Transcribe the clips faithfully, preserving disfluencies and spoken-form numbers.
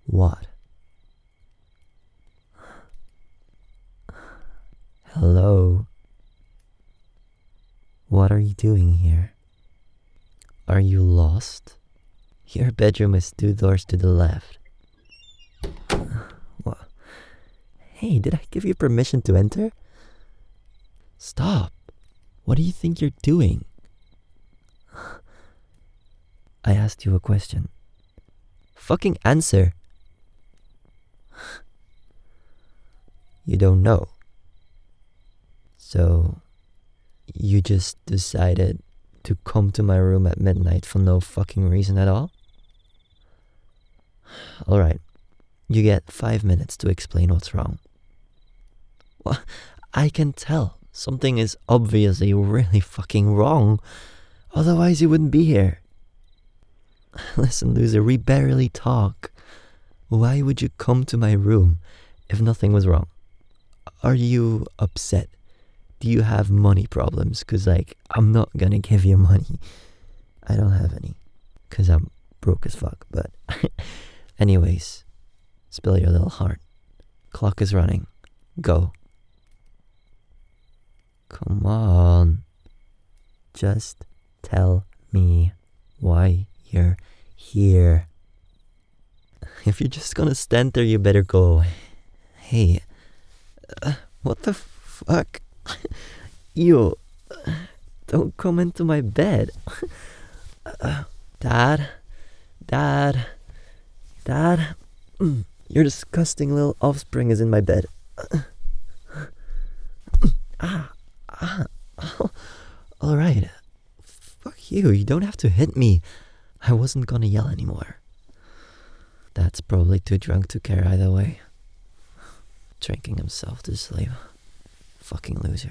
What? Hello? What are you doing here? Are you lost? Your bedroom is two doors to the left. What? Hey, did I give you permission to enter? Stop! What do you think you're doing? I asked you a question. Fucking answer! You don't know. So, you just decided to come to my room at midnight for no fucking reason at all? Alright, you get five minutes to explain what's wrong. Well, I can tell. Something is obviously really fucking wrong. Otherwise you wouldn't be here. Listen, loser, we barely talk. Why would you come to my room if nothing was wrong? Are you upset? Do you have money problems? Cause like, I'm not gonna give you money. I don't have any. Cause I'm broke as fuck, but... Anyways, spill your little heart. Clock is running. Go. Come on. Just tell me why you're here. If you're just gonna stand there, you better go away. Hey, uh, what the fuck? You, uh, don't come into my bed. uh, Dad, Dad, Dad, mm, your disgusting little offspring is in my bed. Uh, ah, ah, oh, all right. Fuck you, you don't have to hit me. I wasn't gonna yell anymore. Dad's probably too drunk to care either way. Drinking himself to sleep. Fucking loser.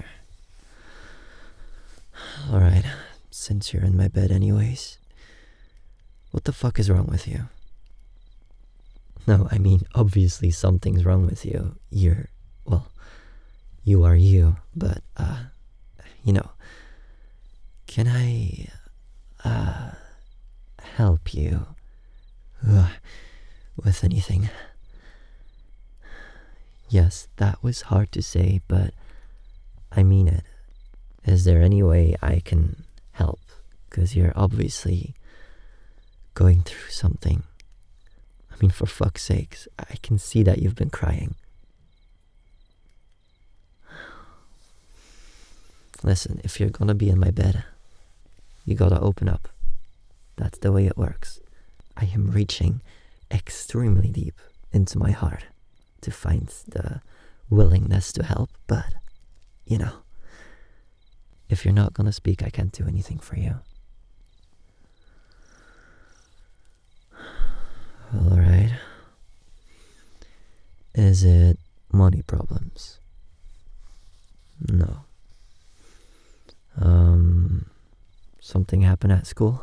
Alright, since you're in my bed anyways, what the fuck is wrong with you? No, I mean, obviously something's wrong with you. You're, well, you are you, but, uh, you know, can I, uh, help you uh, with anything? Yes, that was hard to say, but I mean it. Is there any way I can help? Because you're obviously going through something. I mean, for fuck's sakes, I can see that you've been crying. Listen, if you're gonna be in my bed, you gotta open up. That's the way it works. I am reaching extremely deep into my heart to find the willingness to help, but, you know, if you're not gonna speak, I can't do anything for you. Alright. Is it money problems? No. Um, something happened at school?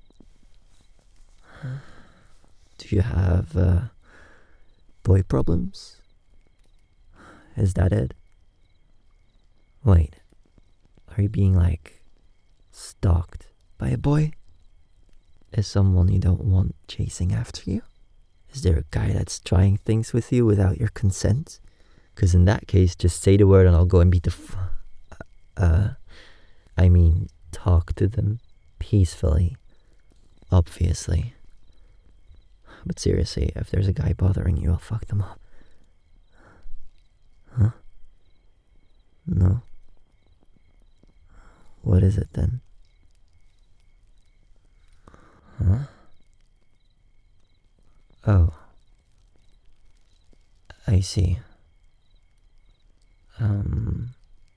Do you have, uh, boy problems? Is that it? Wait, are you being, like, stalked by a boy? Is someone you don't want chasing after you? Is there a guy that's trying things with you without your consent? Because in that case, just say the word and I'll go and beat the f... Uh, I mean, talk to them peacefully, obviously. But seriously, if there's a guy bothering you, I'll fuck them up. Huh? No? What is it then? Huh? Oh. I see. Um...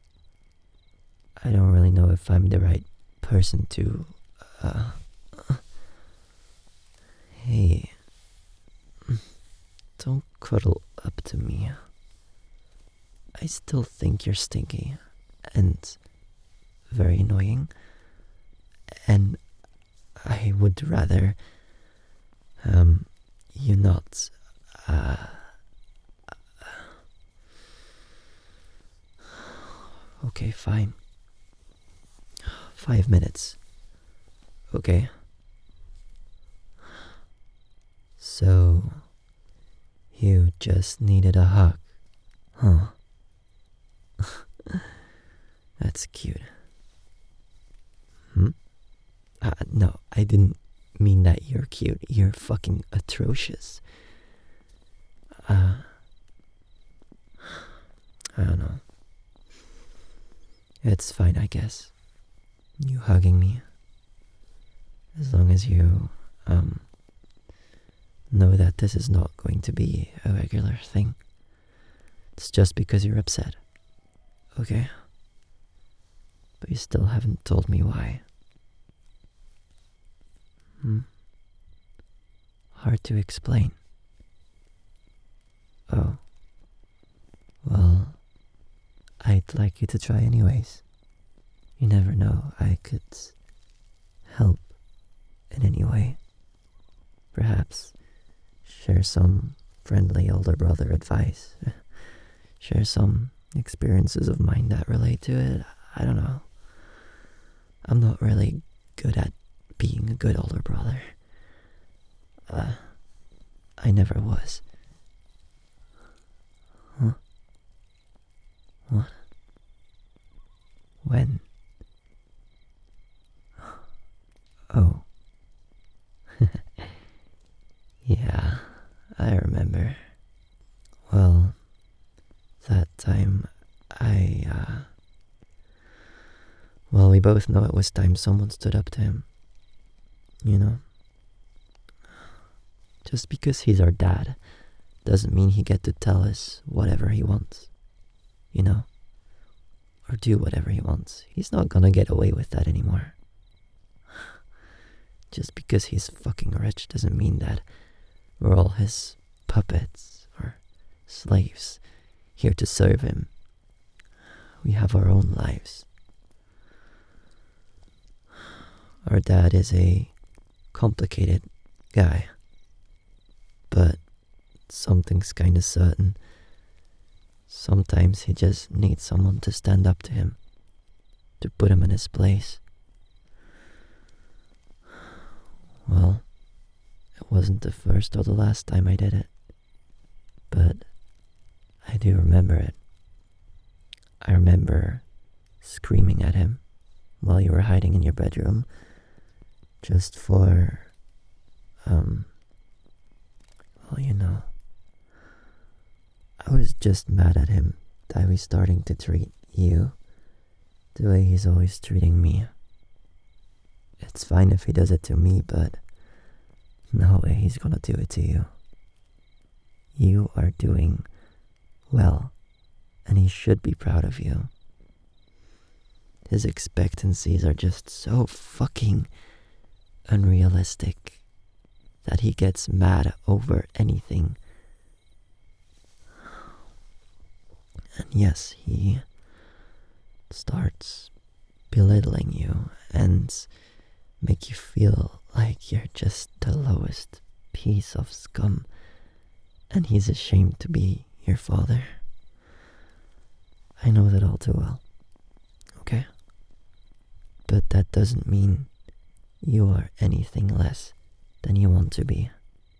I don't really know if I'm the right person to, uh... Hey... Don't cuddle up to me. I still think you're stinky and very annoying, and I would rather um you not uh okay, fine. Five minutes. Okay. So You just needed a hug, huh? That's cute. Hmm? Uh, no, I didn't mean that you're cute. You're fucking atrocious. Uh, I don't know. It's fine, I guess. You hugging me. As long as you, um, know that this is not going to be a regular thing. It's just because you're upset. Okay? But you still haven't told me why. Hmm? Hard to explain. Oh. Well, I'd like you to try anyways. You never know, I could help in any way. Perhaps share some friendly older brother advice. Share some experiences of mine that relate to it. I don't know. I'm not really good at being a good older brother. Uh, I never was. Huh? What? When? Oh. Yeah, I remember. Well, that time I, uh... Well, we both know it was time someone stood up to him. You know? Just because he's our dad doesn't mean he get to tell us whatever he wants. You know? Or do whatever he wants. He's not gonna get away with that anymore. Just because he's fucking rich doesn't mean that we're all his puppets or slaves here to serve him. We have our own lives. Our dad is a complicated guy, but something's kinda certain. Sometimes he just needs someone to stand up to him, to put him in his place. Well, it wasn't the first or the last time I did it, but I do remember it. I remember screaming at him while you were hiding in your bedroom, just for, um, well, you know, I was just mad at him that he's starting to treat you the way he's always treating me. It's fine if he does it to me, but no way he's gonna do it to you. You are doing well, and he should be proud of you. His expectancies are just so fucking unrealistic that he gets mad over anything. And yes, he starts belittling you and make you feel like you're just the lowest piece of scum, and he's ashamed to be your father. I know that all too well, okay? But that doesn't mean you are anything less than you want to be.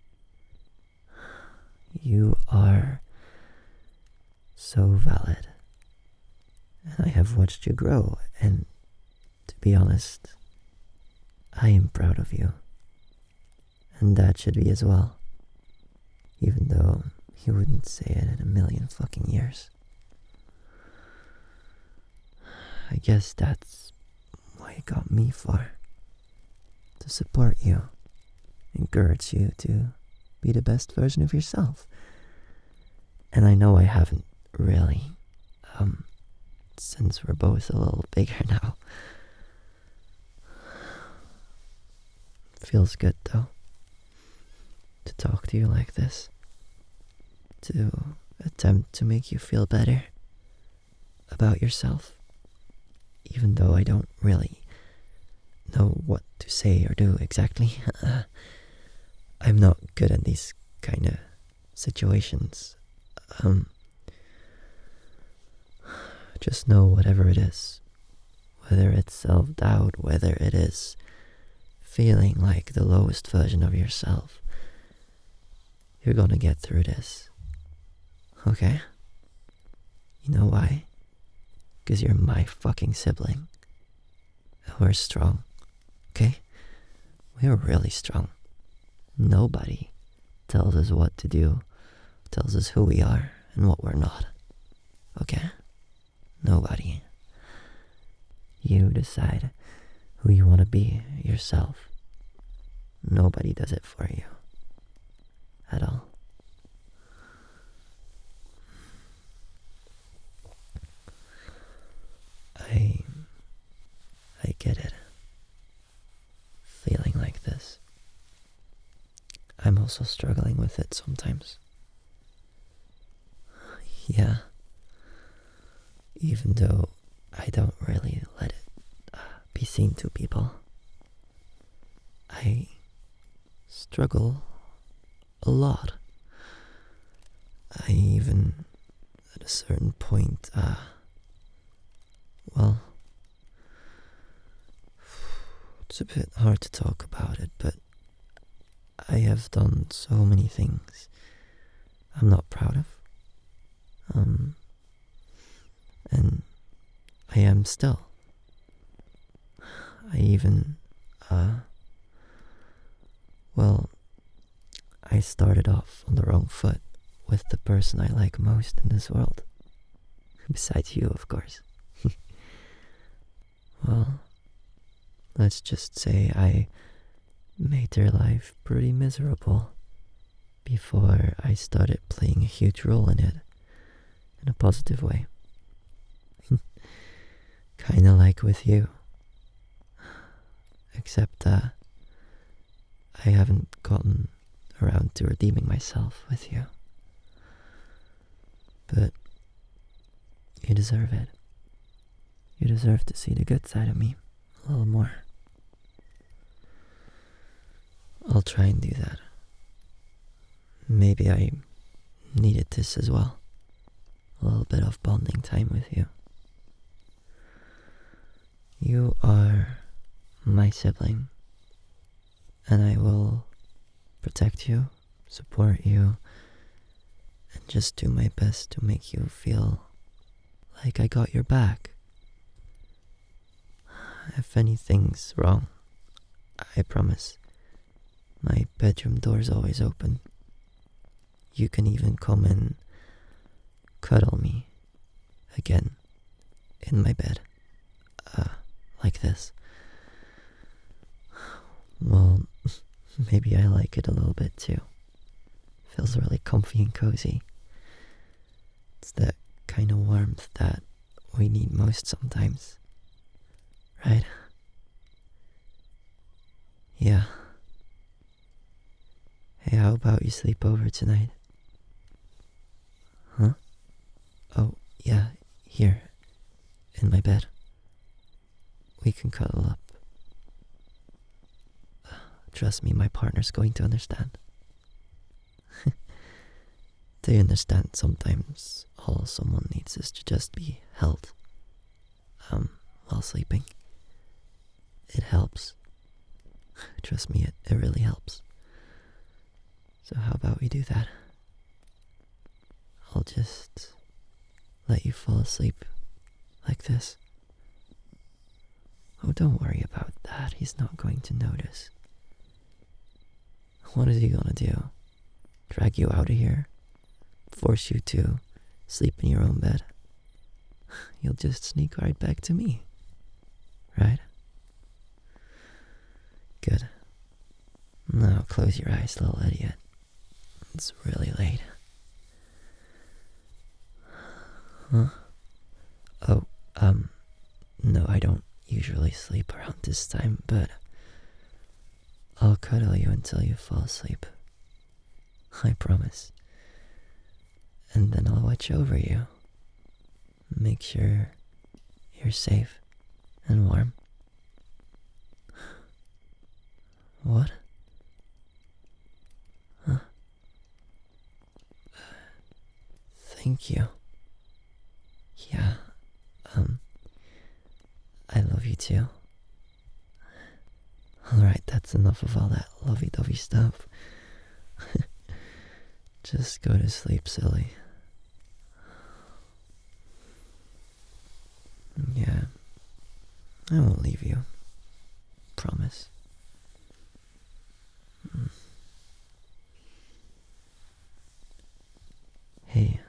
You are so valid, and I have watched you grow, and to be honest, I am proud of you, and Dad should be as well, even though he wouldn't say it in a million fucking years. I guess that's why he got me for, to support you, encourage you to be the best version of yourself. And I know I haven't really, um, since we're both a little bigger now. Feels good, though, to talk to you like this, to attempt to make you feel better about yourself, even though I don't really know what to say or do exactly. I'm not good at these kind of situations. Um, just know whatever it is, whether it's self-doubt, whether it is feeling like the lowest version of yourself, you're gonna get through this. Okay? You know why? Because you're my fucking sibling. We're strong, okay? We're really strong. Nobody tells us what to do, tells us who we are and what we're not. Okay? Nobody. You decide who you want to be yourself. Nobody does it for you. At all. I... I get it. Feeling like this. I'm also struggling with it sometimes. Yeah. Even though I don't really let it uh, be seen to people. I struggle a lot. I even, at a certain point, uh, well, it's a bit hard to talk about it, but I have done so many things I'm not proud of. Um, and I am still. I even, uh, well, I started off on the wrong foot with the person I like most in this world. Besides you, of course. Well, let's just say I made their life pretty miserable before I started playing a huge role in it, in a positive way. Kinda like with you. Except, uh, I haven't gotten around to redeeming myself with you. But you deserve it. You deserve to see the good side of me a little more. I'll try and do that. Maybe I needed this as well. A little bit of bonding time with you. You are my sibling, and I will protect you, support you, and just do my best to make you feel like I got your back. If anything's wrong, I promise, my bedroom door's always open. You can even come and cuddle me again in my bed, uh, like this. Well, maybe I like it a little bit too. Feels really comfy and cozy. It's that kind of warmth that we need most sometimes. Right? Yeah. Hey, how about you sleep over tonight? Huh? Oh, yeah, here, in my bed. We can cuddle up. Trust me, my partner's going to understand. They understand sometimes all someone needs is to just be held, um, while sleeping. It helps. Trust me, it, it really helps. So how about we do that? I'll just let you fall asleep like this. Oh, don't worry about that. He's not going to notice. What is he gonna do? Drag you out of here? Force you to sleep in your own bed? You'll just sneak right back to me. Right? Good. Now close your eyes, little idiot. It's really late. Huh? Oh, um, no, I don't usually sleep around this time, but I'll cuddle you until you fall asleep. I promise. And then I'll watch over you. Make sure you're safe and warm. What? Huh? Thank you. Yeah, um, I love you too. Alright, that's enough of all that lovey-dovey stuff. Just go to sleep, silly. I won't leave you. Promise. Mm. Hey.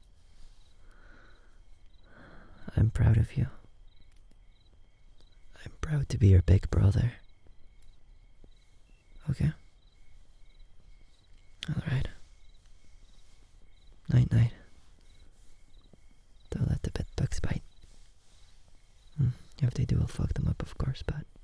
I'm proud of you. I'm proud to be your big brother. Okay? Alright. Night night. Don't let the bed bugs bite. Mm. If they do, I'll fuck them up, of course, but